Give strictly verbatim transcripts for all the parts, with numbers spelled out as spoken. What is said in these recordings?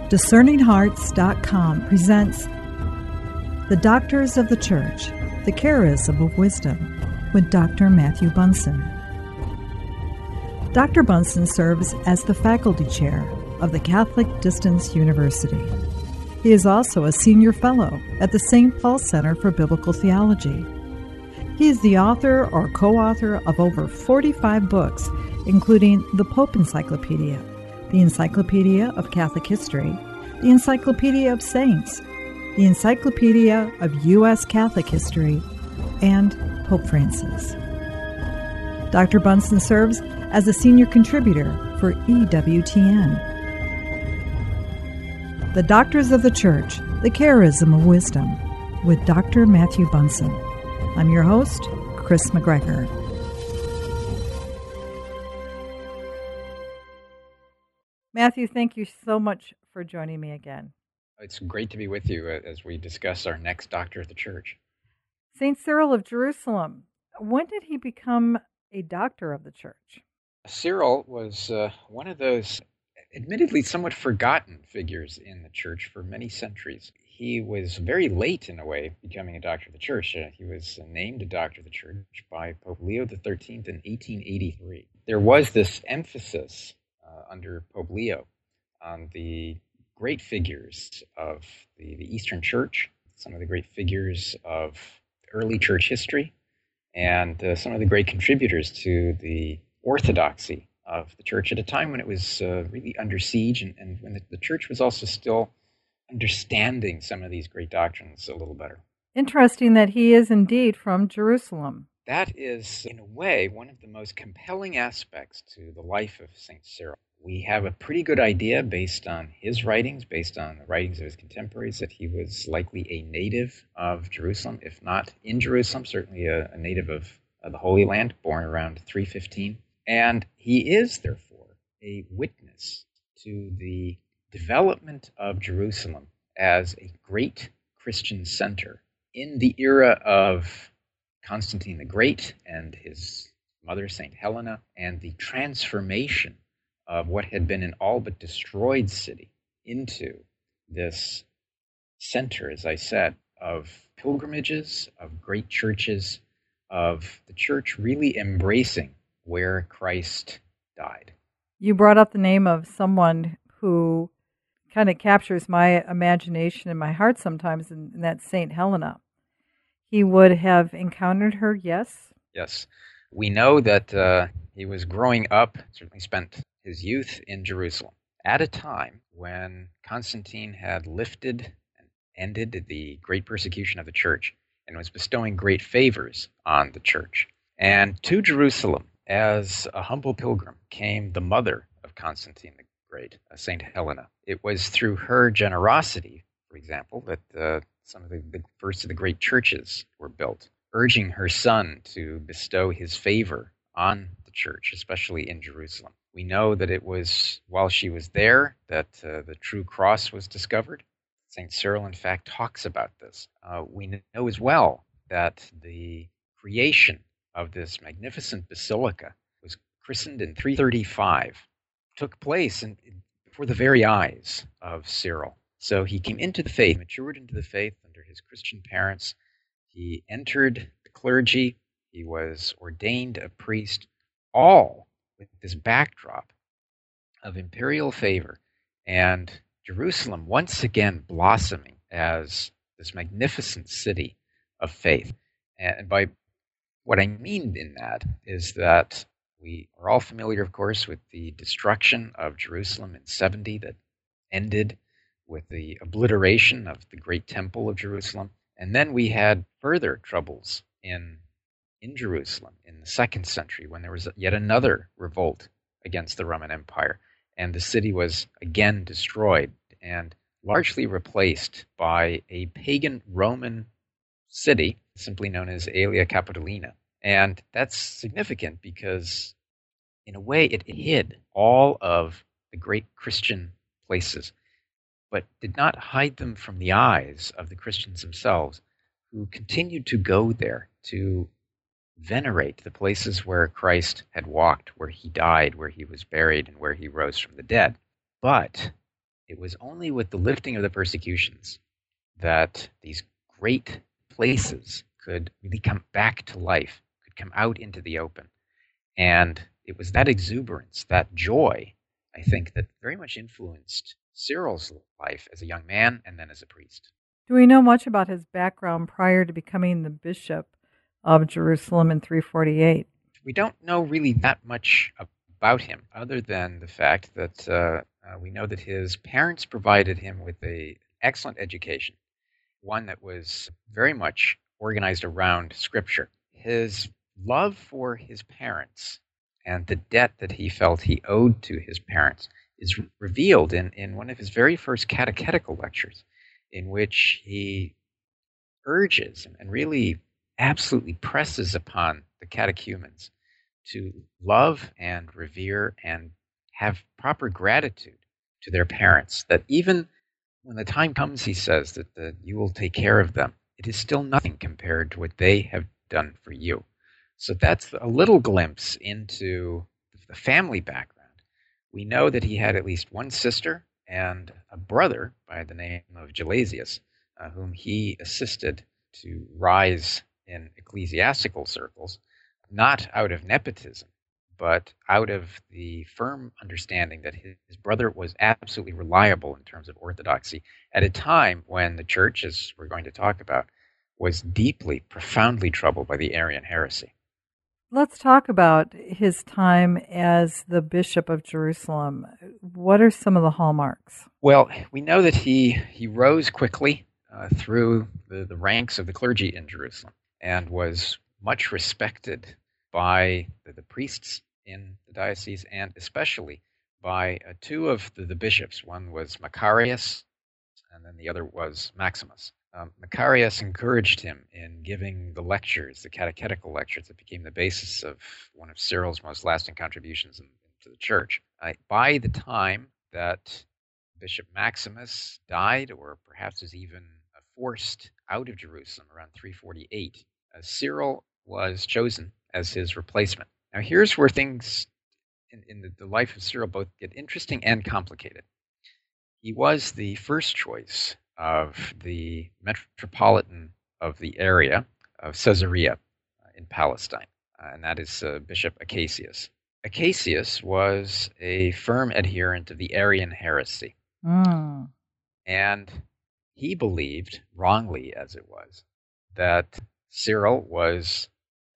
discerning hearts dot com presents The Doctors of the Church, the Charism of Wisdom, with Doctor Matthew Bunson. Doctor Bunson serves as the faculty chair of the Catholic Distance University. He is also a senior fellow at the Saint Paul Center for Biblical Theology. He is the author or co-author of over forty-five books, including the Pope Encyclopedia, the Encyclopedia of Catholic History, the Encyclopedia of Saints, the Encyclopedia of U S Catholic History, and Pope Francis. Doctor Bunson serves as a senior contributor for E W T N. The Doctors of the Church, the Charism of Wisdom, with Doctor Matthew Bunson. I'm your host, Chris McGregor. Matthew, thank you so much for joining me again. It's great to be with you as we discuss our next Doctor of the Church. Saint Cyril of Jerusalem. When did he become a doctor of the Church? Cyril was uh, one of those admittedly somewhat forgotten figures in the Church for many centuries. He was very late, in a way, becoming a doctor of the Church. Uh, he was named a doctor of the Church by Pope Leo the thirteenth in eighteen eighty-three. There was this emphasis uh, under Pope Leo on the great figures of the, the Eastern Church, some of the great figures of early church history, and uh, some of the great contributors to the orthodoxy of the Church at a time when it was uh, really under siege and, and when the, the Church was also still understanding some of these great doctrines a little better. Interesting that he is indeed from Jerusalem. That is, in a way, one of the most compelling aspects to the life of Saint Cyril. We have a pretty good idea based on his writings, based on the writings of his contemporaries, that he was likely a native of Jerusalem, if not in Jerusalem, certainly a, a native of, of the Holy Land, born around three fifteen. And he is, therefore, a witness to the development of Jerusalem as a great Christian center in the era of Constantine the Great and his mother, Saint Helena, and the transformation of what had been an all but destroyed city into this center, as I said, of pilgrimages, of great churches, of the Church really embracing where Christ died. You brought up the name of someone who kind of captures my imagination and my heart sometimes, and that's Saint Helena. He would have encountered her, yes? Yes. We know that uh, he was growing up, certainly spent his youth in Jerusalem, at a time when Constantine had lifted and ended the great persecution of the Church and was bestowing great favors on the Church. And to Jerusalem, as a humble pilgrim, came the mother of Constantine the Great, Saint Helena. It was through her generosity, for example, that uh, some of the, the first of the great churches were built, urging her son to bestow his favor on the Church, especially in Jerusalem. We know that it was while she was there that uh, the true cross was discovered. Saint Cyril, in fact, talks about this. Uh, we know as well that the creation of this magnificent basilica was christened in three thirty-five, took place in, in, before the very eyes of Cyril. So he came into the faith, matured into the faith under his Christian parents. He entered the clergy. He was ordained a priest, all with this backdrop of imperial favor and Jerusalem once again blossoming as this magnificent city of faith. And by what I mean in that is that we are all familiar, of course, with the destruction of Jerusalem in seventy that ended with the obliteration of the great temple of Jerusalem. And then we had further troubles in in Jerusalem in the second century when there was yet another revolt against the Roman Empire, and the city was again destroyed and largely replaced by a pagan Roman city simply known as Aelia Capitolina. And that's significant because in a way it hid all of the great Christian places, but did not hide them from the eyes of the Christians themselves, who continued to go there to venerate the places where Christ had walked, where he died, where he was buried, and where he rose from the dead. But It was only with the lifting of the persecutions that these great places could really come back to life, could come out into the open. And it was that exuberance, that joy, I think, that very much influenced Cyril's life as a young man and then as a priest. Do we know much about his background prior to becoming the bishop of Jerusalem in three forty-eight? We don't know really that much about him, other than the fact that uh, uh, we know that his parents provided him with an excellent education, one that was very much organized around Scripture. His love for his parents and the debt that he felt he owed to his parents is revealed in, in one of his very first catechetical lectures, in which he urges and really absolutely presses upon the catechumens to love and revere and have proper gratitude to their parents, that even when the time comes, he says, that the, you will take care of them, it is still nothing compared to what they have done for you. So that's a little glimpse into the family background. We know that he had at least one sister and a brother by the name of Gelasius, uh, whom he assisted to rise in ecclesiastical circles, not out of nepotism, but out of the firm understanding that his, his brother was absolutely reliable in terms of orthodoxy at a time when the church, as we're going to talk about, was deeply, profoundly troubled by the Arian heresy. Let's talk about his time as the Bishop of Jerusalem. What are some of the hallmarks? Well, we know that he, he rose quickly uh, through the, the ranks of the clergy in Jerusalem and was much respected by the, the priests in the diocese and especially by uh, two of the, the bishops. One was Macarius and then the other was Maximus. Um, Macarius encouraged him in giving the lectures, the catechetical lectures that became the basis of one of Cyril's most lasting contributions in, to the church. Uh, by the time that Bishop Maximus died, or perhaps was even uh, forced out of Jerusalem around three forty-eight, uh, Cyril was chosen as his replacement. Now here's where things in, in the, the life of Cyril both get interesting and complicated. He was the first choice of the metropolitan of the area of Caesarea uh, in Palestine, uh, and that is uh, Bishop Acacius. Acacius was a firm adherent of the Arian heresy, Mm. and he believed, wrongly as it was, that Cyril was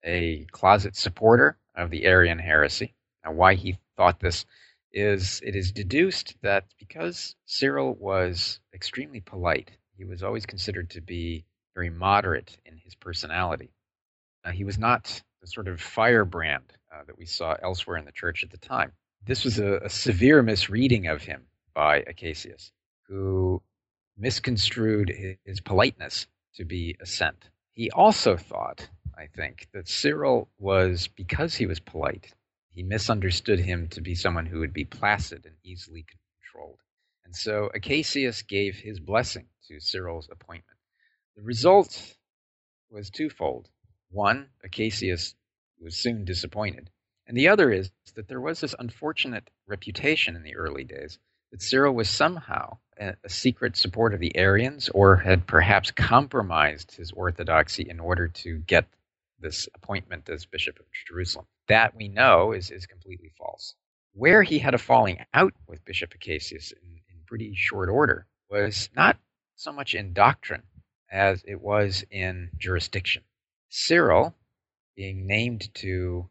a closet supporter of the Arian heresy. Now, why he thought this is it is deduced that because Cyril was extremely polite, he was always considered to be very moderate in his personality. Uh, he was not the sort of firebrand uh, that we saw elsewhere in the church at the time. This was a, a severe misreading of him by Acacius, who misconstrued his, his politeness to be assent. He also thought, I think, that Cyril was, because he was polite, he misunderstood him to be someone who would be placid and easily controlled. And so Acacius gave his blessing to Cyril's appointment. The result was twofold. One, Acacius was soon disappointed. And the other is that there was this unfortunate reputation in the early days that Cyril was somehow a, a secret supporter of the Arians, or had perhaps compromised his orthodoxy in order to get this appointment as Bishop of Jerusalem. That we know is, is completely false. Where he had a falling out with Bishop Acacius in, in pretty short order was not so much in doctrine as it was in jurisdiction. Cyril, being named to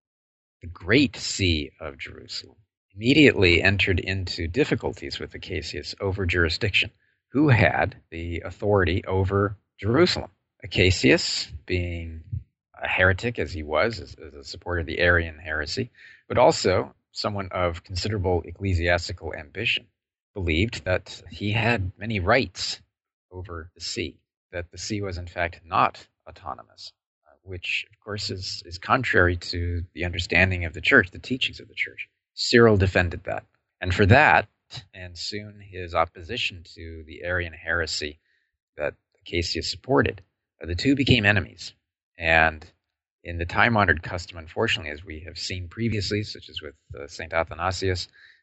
the great see of Jerusalem, immediately entered into difficulties with Acacius over jurisdiction. Who had the authority over Jerusalem? Acacius, being a heretic as he was, as, as a supporter of the Arian heresy, but also someone of considerable ecclesiastical ambition, believed that he had many rights over the see, that the see was in fact not autonomous, uh, which of course is, is contrary to the understanding of the church, the teachings of the church. Cyril defended that. And for that, and soon his opposition to the Arian heresy that Acacius supported, uh, the two became enemies. And in the time-honored custom, unfortunately, as we have seen previously, such as with uh, Saint Athanasius,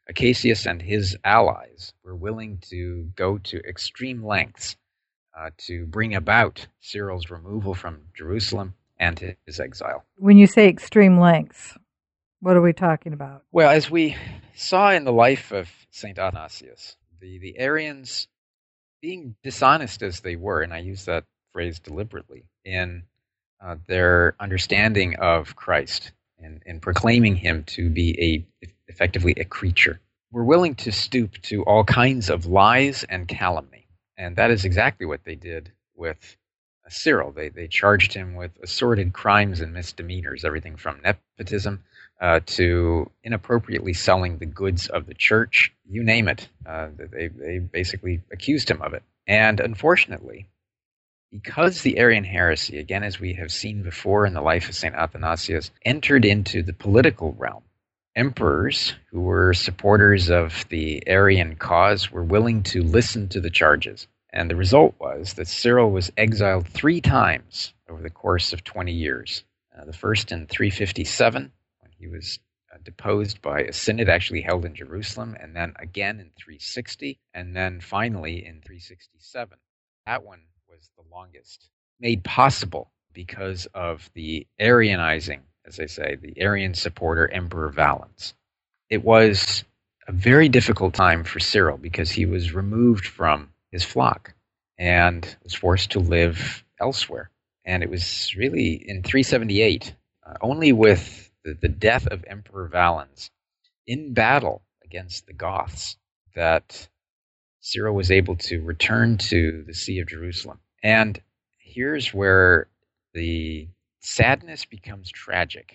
Acacius and his allies were willing to go to extreme lengths uh, to bring about Cyril's removal from Jerusalem and his exile. When you say extreme lengths, what are we talking about? Well, as we saw in the life of Saint Athanasius, the, the Arians, being dishonest as they were, and I use that phrase deliberately, in uh, their understanding of Christ and in proclaiming him to be a effectively a creature, were willing to stoop to all kinds of lies and calumny. And that is exactly what they did with Cyril. They they charged him with assorted crimes and misdemeanors, everything from nepotism uh, to inappropriately selling the goods of the church, you name it. Uh, they, they basically accused him of it. And unfortunately, because the Arian heresy, again, as we have seen before in the life of Saint Athanasius, entered into the political realm, emperors who were supporters of the Arian cause were willing to listen to the charges. And the result was that Cyril was exiled three times over the course of twenty years. Uh, the first in three fifty-seven, when he was uh, deposed by a synod actually held in Jerusalem, and then again in three sixty, and then finally in three sixty-seven. That one was the longest, made possible because of the Arianizing, as I say, the Arian supporter, Emperor Valens. It was a very difficult time for Cyril because he was removed from his flock and was forced to live elsewhere. And it was really in three seventy-eight, uh, only with the, the death of Emperor Valens in battle against the Goths, that Cyril was able to return to the See of Jerusalem. And here's where the sadness becomes tragic,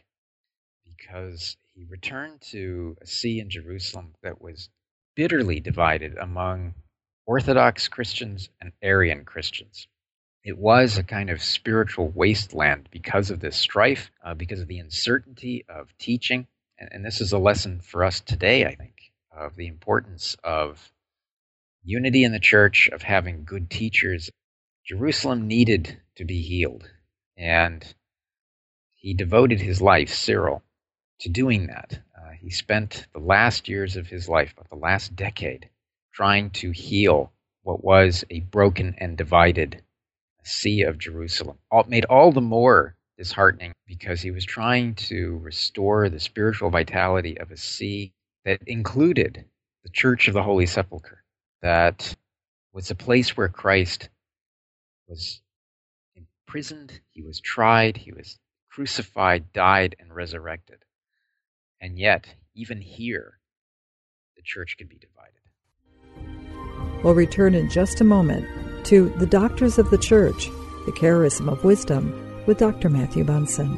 because he returned to a See in Jerusalem that was bitterly divided among Orthodox Christians and Arian Christians. It was a kind of spiritual wasteland because of this strife, uh, because of the uncertainty of teaching. And, and this is a lesson for us today, I think, of the importance of unity in the church, of having good teachers. Jerusalem needed to be healed, and he devoted his life, Cyril, to doing that. Uh, he spent the last years of his life, the last decade, trying to heal what was a broken and divided See of Jerusalem. All, made all the more disheartening because he was trying to restore the spiritual vitality of a See that included the Church of the Holy Sepulchre, that was a place where Christ was imprisoned, he was tried, he was crucified, died, and resurrected. And yet, even here, the church could be divided. We'll return in just a moment to The Doctors of the Church, the Charism of Wisdom, with Doctor Matthew Bunson.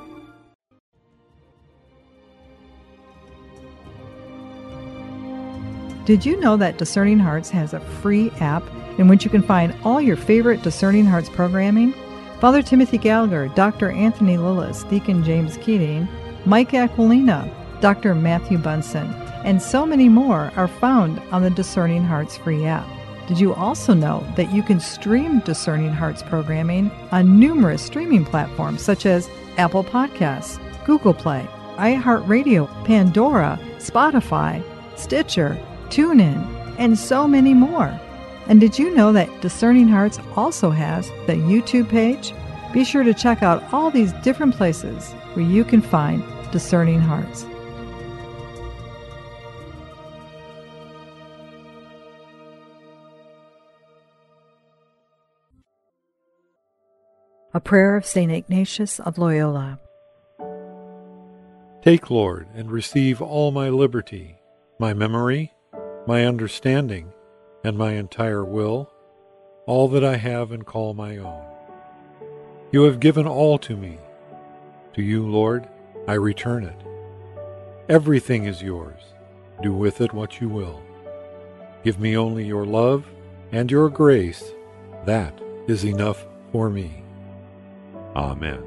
Did you know that Discerning Hearts has a free app in which you can find all your favorite Discerning Hearts programming? Father Timothy Gallagher, Doctor Anthony Lillis, Deacon James Keating, Mike Aquilina, Doctor Matthew Bunson, and so many more are found on the Discerning Hearts free app. Did you also know that you can stream Discerning Hearts programming on numerous streaming platforms such as Apple Podcasts, Google Play, iHeartRadio, Pandora, Spotify, Stitcher, TuneIn, and so many more? And did you know that Discerning Hearts also has the YouTube page? Be sure to check out all these different places where you can find Discerning Hearts. A prayer of Saint Ignatius of Loyola. Take, Lord, and receive all my liberty, my memory, my understanding, and my entire will, all that I have and call my own. You have given all to me. To you, Lord, I return it. Everything is yours. Do with it what you will. Give me only your love and your grace. That is enough for me. Amen.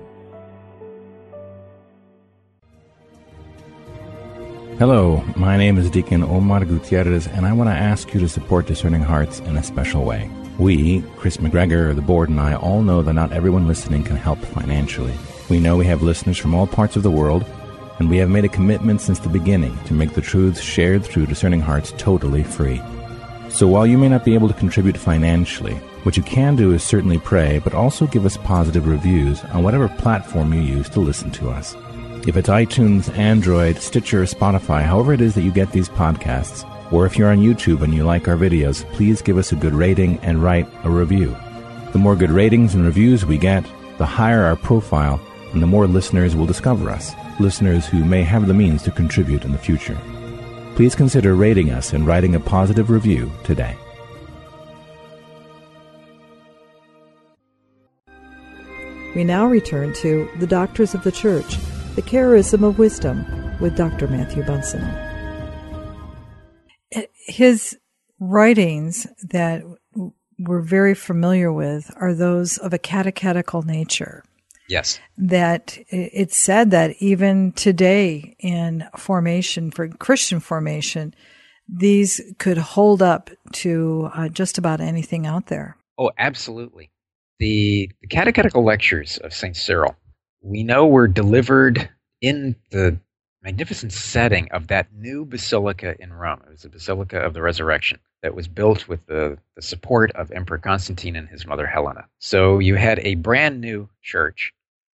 Hello, my name is Deacon Omar Gutierrez, and I want to ask you to support Discerning Hearts in a special way. We, Chris McGregor, the board, and I all know that not everyone listening can help financially. We know we have listeners from all parts of the world, and we have made a commitment since the beginning to make the truths shared through Discerning Hearts totally free. So while you may not be able to contribute financially, what you can do is certainly pray, but also give us positive reviews on whatever platform you use to listen to us. If it's iTunes, Android, Stitcher, or Spotify, however it is that you get these podcasts, or if you're on YouTube and you like our videos, please give us a good rating and write a review. The more good ratings and reviews we get, the higher our profile, and the more listeners will discover us, listeners who may have the means to contribute in the future. Please consider rating us and writing a positive review today. We now return to The Doctors of the Church, the Charism of Wisdom, with Doctor Matthew Bunson. His writings that we're very familiar with are those of a catechetical nature. Yes. That it's said that even today in formation, for Christian formation, these could hold up to uh, just about anything out there. Oh, absolutely. The, the catechetical lectures of Saint Cyril, we know were delivered in the magnificent setting of that new basilica in Rome. It was the Basilica of the Resurrection that was built with the, the support of Emperor Constantine and his mother Helena. So you had a brand new church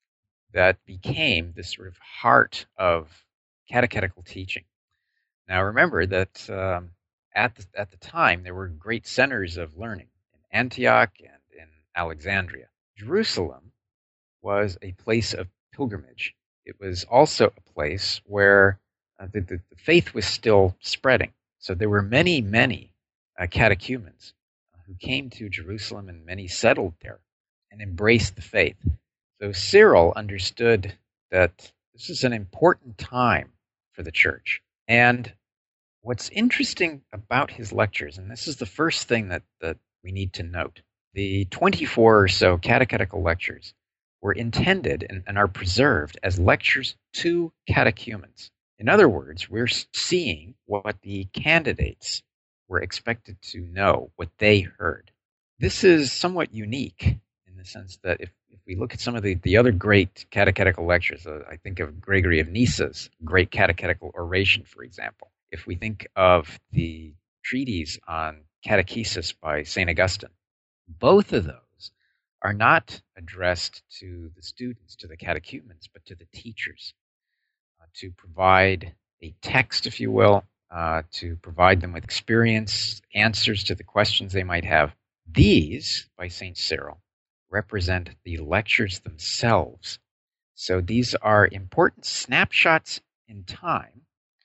that became the sort of heart of catechetical teaching. Now remember that um, at, the, at the time there were great centers of learning in Antioch and in Alexandria. Jerusalem was a place of pilgrimage. It was also a place where uh, the, the, the faith was still spreading. So there were many, many uh, catechumens uh, who came to Jerusalem, and many settled there and embraced the faith. So Cyril understood that this is an important time for the church. And what's interesting about his lectures, and this is the first thing that, that we need to note, the twenty-four or so catechetical lectures were intended and, and are preserved as lectures to catechumens. In other words, we're seeing what the candidates were expected to know, what they heard. This is somewhat unique in the sense that if, if we look at some of the, the other great catechetical lectures, uh, I think of Gregory of Nyssa's great catechetical oration, for example. If we think of the treatise on catechesis by Saint Augustine, both of those are not addressed to the students, to the catechumens, but to the teachers, uh, to provide a text, if you will, uh, to provide them with experience, answers to the questions they might have. These, by Saint Cyril, represent the lectures themselves. So these are important snapshots in time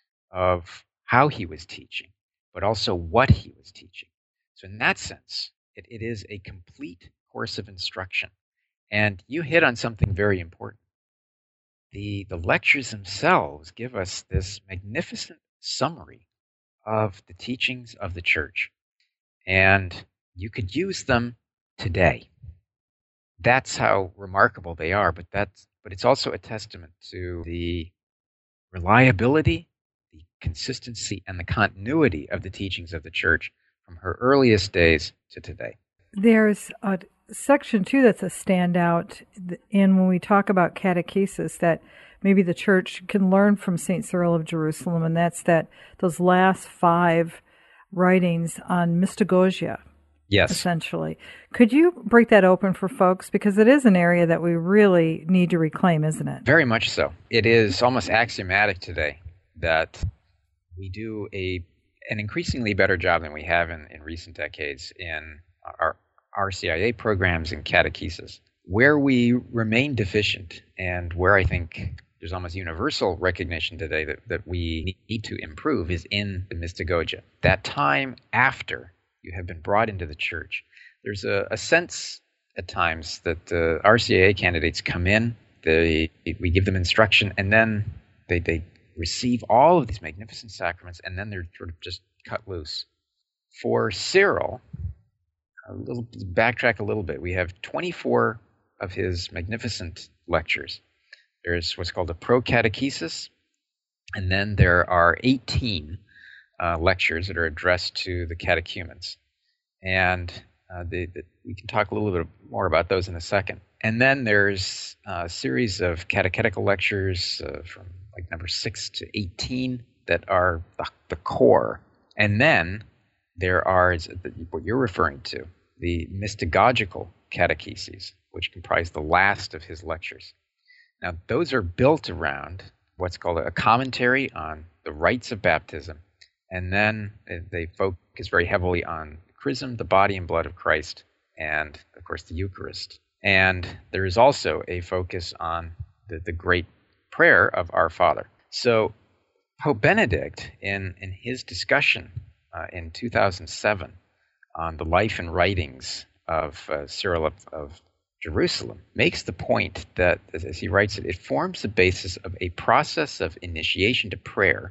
of how he was teaching, but also what he was teaching. So in that sense, it, it is a complete course of instruction. And you hit on something very important. The, the lectures themselves give us this magnificent summary of the teachings of the church. And you could use them today. That's how remarkable they are, but that's but it's also a testament to the reliability, the consistency, and the continuity of the teachings of the church from her earliest days to today. There's a section, too, that's a standout in when we talk about catechesis that maybe the church can learn from Saint Cyril of Jerusalem, and that's that those last five writings on mystagogia. Yes. Essentially. Could you break that open for folks? Because it is an area that we really need to reclaim, isn't it? Very much so. It is almost axiomatic today that we do a an increasingly better job than we have in, in recent decades in our R C I A programs and catechesis. Where we remain deficient and where I think there's almost universal recognition today that, that we need to improve is in the mystagogia. That time after you have been brought into the church. There's a, a sense at times that uh, R C I A candidates come in, they, we give them instruction, and then they, they receive all of these magnificent sacraments, and then they're sort of just cut loose. For Cyril, a little backtrack a little bit. We have twenty-four of his magnificent lectures. There's what's called a pro-catechesis, and then there are eighteen Uh, lectures that are addressed to the catechumens. And uh, the, the, we can talk a little bit more about those in a second. And then there's a series of catechetical lectures uh, from like number six to eighteen, that are the, the core. And then there are what you're referring to, the mystagogical catecheses, which comprise the last of his lectures. Now, those are built around what's called a commentary on the rites of baptism, and then they focus very heavily on chrism, the body and blood of Christ, and, of course, the Eucharist. And there is also a focus on the, the great prayer of Our Father. So Pope Benedict, in, in his discussion uh, in two thousand seven on the life and writings of uh, Cyril of, of Jerusalem, makes the point that, as, as he writes it, it forms the basis of a process of initiation to prayer,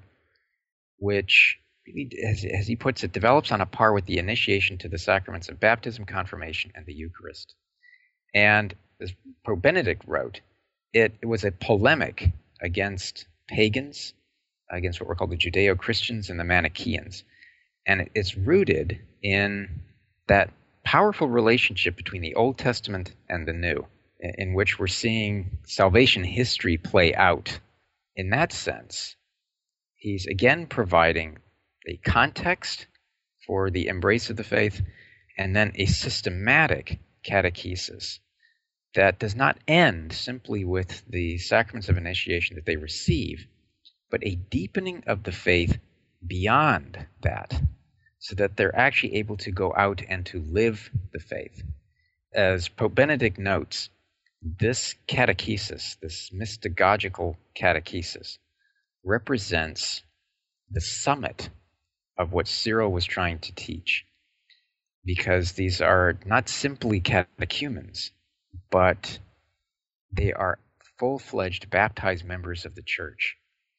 which, really, as, as he puts it, develops on a par with the initiation to the sacraments of baptism, confirmation, and the Eucharist. And as Pope Benedict wrote, it, it was a polemic against pagans, against what were called the Judeo-Christians and the Manichaeans. And it, it's rooted in that powerful relationship between the Old Testament and the New, in, in which we're seeing salvation history play out. In that sense, he's again providing a context for the embrace of the faith, and then a systematic catechesis that does not end simply with the sacraments of initiation that they receive, but a deepening of the faith beyond that, so that they're actually able to go out and to live the faith. As Pope Benedict notes, this catechesis, this mystagogical catechesis, represents the summit of what Cyril was trying to teach, because these are not simply catechumens, but they are full-fledged baptized members of the Church.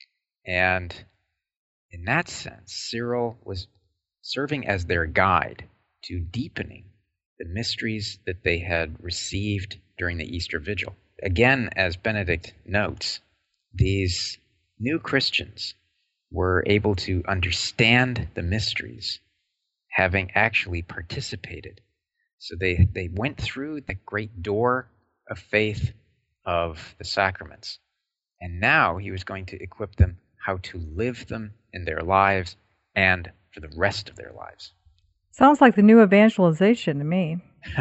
And in that sense, Cyril was serving as their guide to deepening the mysteries that they had received during the Easter Vigil. Again, as Benedict notes, these new Christians were able to understand the mysteries, having actually participated. So they, they went through the great door of faith of the sacraments. And now he was going to equip them how to live them in their lives and for the rest of their lives. Sounds like the new evangelization to me.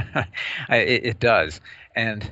it, it does. And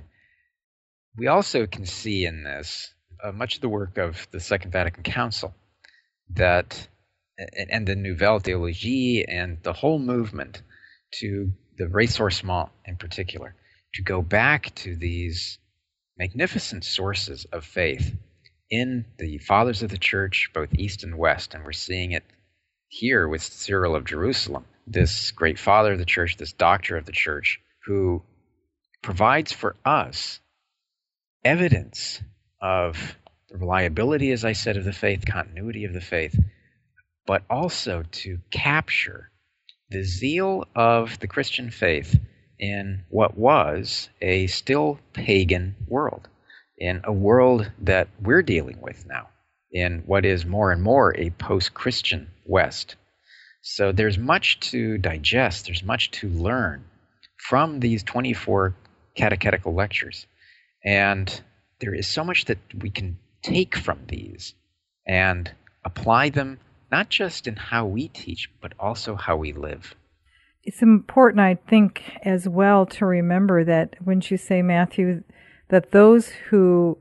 we also can see in this uh, much of the work of the Second Vatican Council, that and the Nouvelle Théologie and the whole movement to the ressourcement in particular, to go back to these magnificent sources of faith in the fathers of the Church, both East and West. And we're seeing it here with Cyril of Jerusalem, this great father of the Church, this doctor of the Church, who provides for us evidence of the reliability, as I said, of the faith, continuity of the faith, but also to capture the zeal of the Christian faith in what was a still pagan world, in a world that we're dealing with now, in what is more and more a post-Christian West. So there's much to digest, there's much to learn from these twenty-four catechetical lectures. And there is so much that we can take from these and apply them not just in how we teach, but also how we live. It's important, I think, as well to remember that, wouldn't you say, Matthew, that those who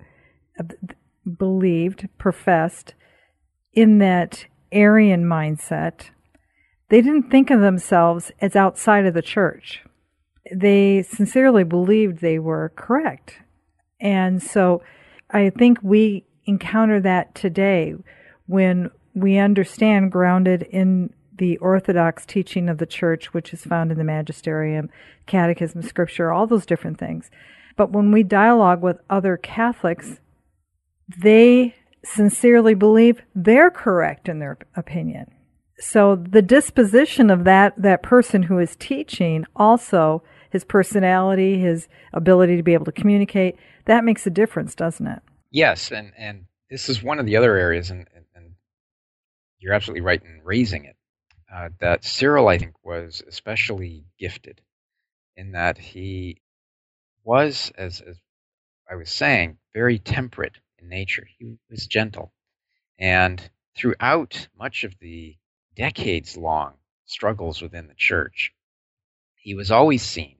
believed, professed in that Arian mindset, they didn't think of themselves as outside of the church. They sincerely believed they were correct. And so I think we encounter that today when we understand, grounded in the orthodox teaching of the church, which is found in the magisterium, catechism, scripture, all those different things. But when we dialogue with other Catholics, they sincerely believe they're correct in their opinion. So the disposition of that, that person who is teaching, also his personality, his ability to be able to communicate, that makes a difference, doesn't it? Yes, and, and this is one of the other areas, and, and, and you're absolutely right in raising it, uh, that Cyril, I think, was especially gifted in that he was, as, as I was saying, very temperate in nature. He was gentle. And throughout much of the decades-long struggles within the church, he was always seen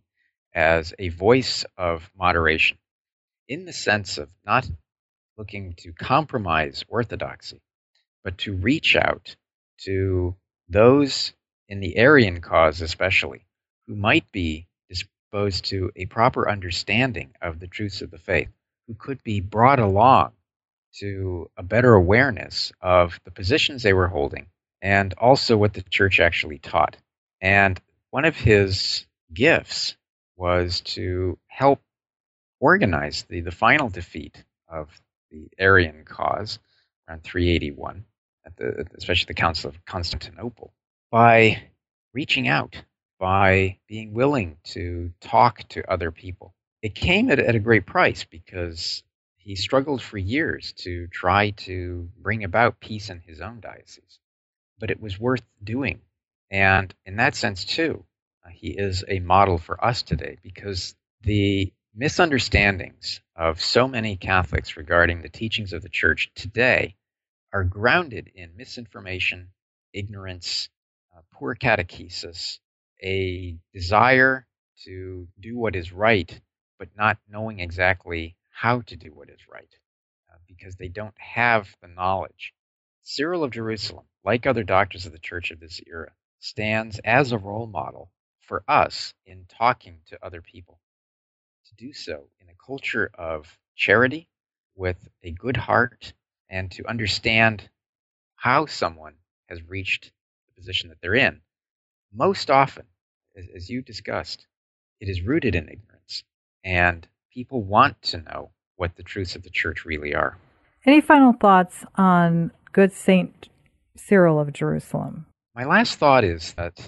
as a voice of moderation, in the sense of not looking to compromise orthodoxy, but to reach out to those in the Arian cause especially, who might be disposed to a proper understanding of the truths of the faith, who could be brought along to a better awareness of the positions they were holding and also what the church actually taught. And one of his gifts was to help organize the, the final defeat of the Arian cause around three eighty-one, at the, especially the Council of Constantinople, by reaching out, by being willing to talk to other people. It came at, at a great price because he struggled for years to try to bring about peace in his own diocese. But it was worth doing. And in that sense, too, uh, he is a model for us today, because the misunderstandings of so many Catholics regarding the teachings of the Church today are grounded in misinformation, ignorance, uh, poor catechesis, a desire to do what is right, but not knowing exactly how to do what is right, uh, because they don't have the knowledge. Cyril of Jerusalem, like other doctors of the Church of this era, stands as a role model for us in talking to other people. To do so in a culture of charity, with a good heart, and to understand how someone has reached the position that they're in. Most often, as, as you discussed, it is rooted in ignorance, and people want to know what the truths of the Church really are. Any final thoughts on good Saint Cyril of Jerusalem? My last thought is that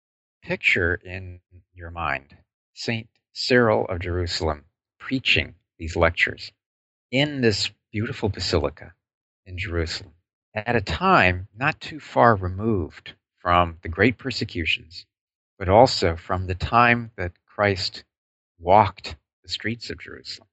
picture in your mind Saint Cyril of Jerusalem preaching these lectures in this beautiful basilica in Jerusalem at a time not too far removed from the great persecutions, but also from the time that Christ walked the streets of Jerusalem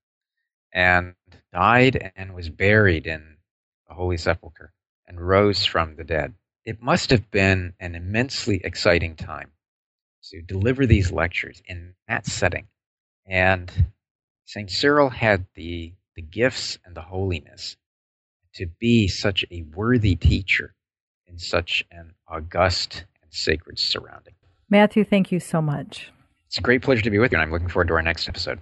and died and was buried in the Holy Sepulchre and rose from the dead. It must have been an immensely exciting time to deliver these lectures in that setting. And Saint Cyril had the, the gifts and the holiness to be such a worthy teacher in such an august and sacred surrounding. Matthew, thank you so much. It's a great pleasure to be with you, and I'm looking forward to our next episode.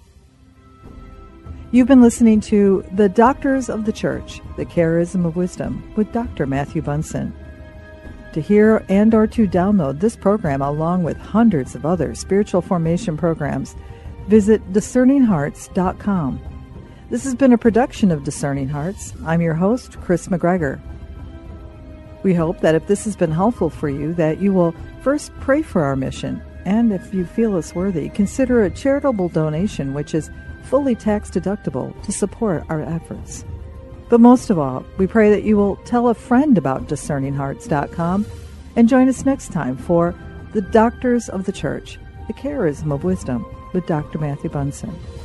You've been listening to The Doctors of the Church, The Charism of Wisdom, with Doctor Matthew Bunson. To hear and or to download this program along with hundreds of other spiritual formation programs, visit discerning hearts dot com. This has been a production of Discerning Hearts. I'm your host, Chris McGregor. We hope that if this has been helpful for you, that you will first pray for our mission, and if you feel us worthy, consider a charitable donation which is fully tax-deductible to support our efforts. But most of all, we pray that you will tell a friend about discerning hearts dot com and join us next time for The Doctors of the Church, The Charism of Wisdom with Doctor Matthew Bunson.